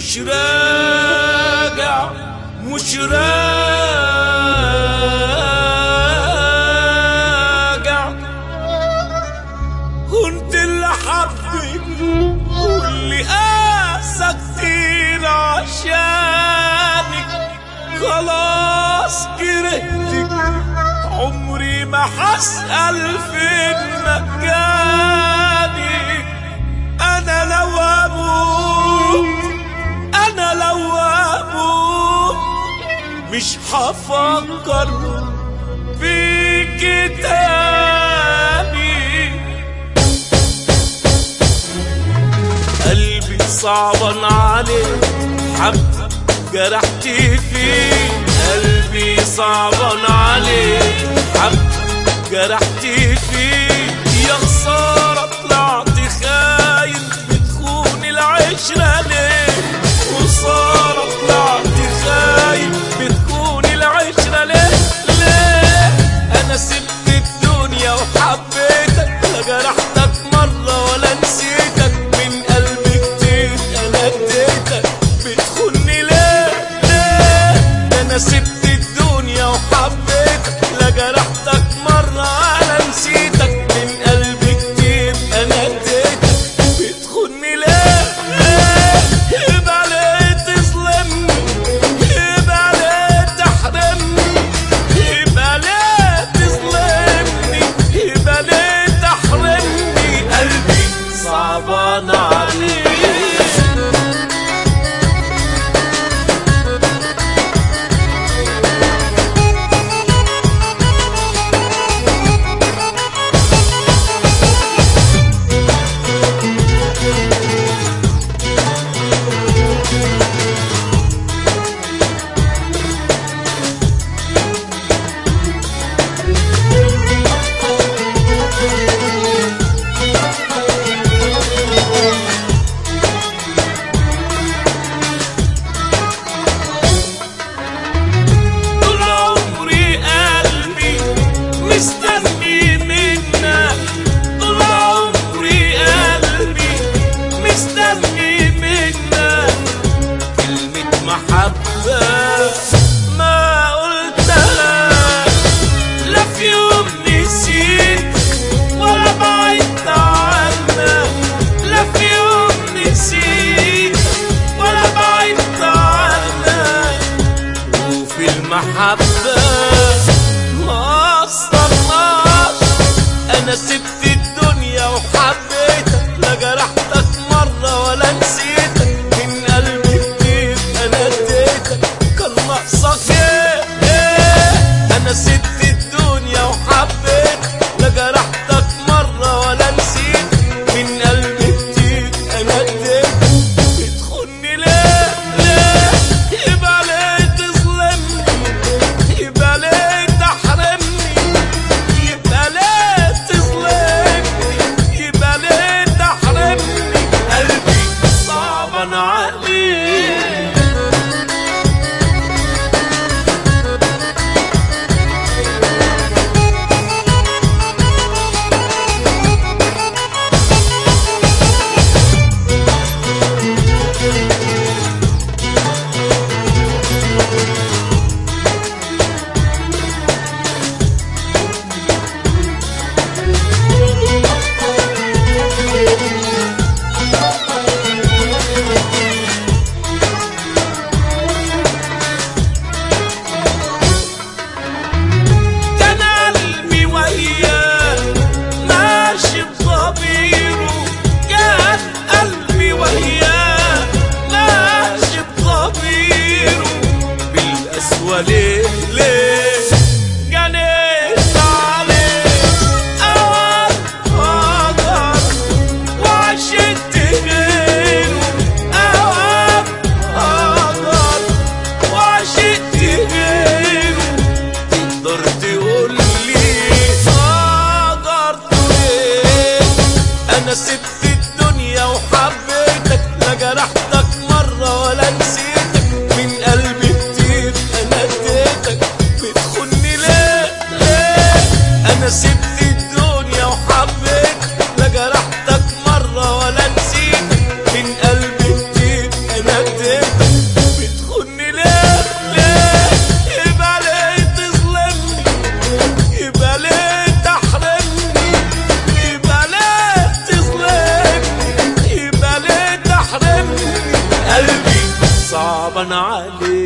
مش راجع مش راجع. كنت اللي حبك واللي قاسى كتير عشانك، خلاص كرهتك عمري ما حسأل فين مكاني. أنا لو أموت مش هفكر فيك تاني. قلبي صعبان عليك حب جرحتي فيه، قلبي صعبان عليك حب جرحتي فيه. يا خسارة طلعت خاين بتخون العشرة ليه، خسارة طلعت خاين بتخون العشرة ليه. ليه أنا سبت الدنيا وحبيتك، لا جرحتك مرة ولا نسيتك، من قلبي كتير أنا اديتك بتخوني ليه. ليه أنا سبت الدنيا وحبيتك، لا جرحتك مرة ولا نسيتك، من قلبي كتير أنا اديتك بتخوني ليه. يبقى ليه تظلمني، يبقى ليه تحرمني، يبقى ليه تظلمني، يبقى ليه تحرمني. قلبي صعبان عليك. ما قلتها لا في يوم نسيت ولا بعدت عنك، لا في يوم نسيت ولا بعدت عنك. وفي المحبة ما قصرناش، أنا سبت الدنيا وحبيتك، لا جرحتك مرة ولا نسيتك، من قلبي كتير أنا اديتك كان ناقصك ايه. أنا سبت الدنيا وحبيتك، لا جرحتك مرة ولا نسيتك، من قلبي كتير أنا اديتك بتخوني ليه. ليه يبقى ليه تظلمني، يبقى ليه تحرمني، يبقى ليه تظلمني. بتخوني ليه ليه؟ يبقى ليه تظلمني؟ يبقى ليه تحرمني؟ يبقى ليه تظلمني؟ يبقى ليه تحرمني؟ قلبي صعبان عليك.